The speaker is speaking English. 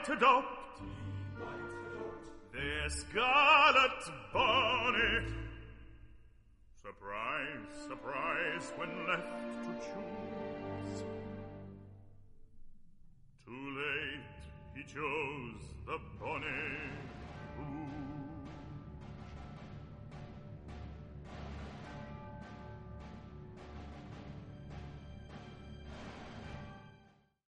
might adopt their scarlet bonnet. Surprise, surprise, when left to choose. Too late, he chose the bonnet rouge.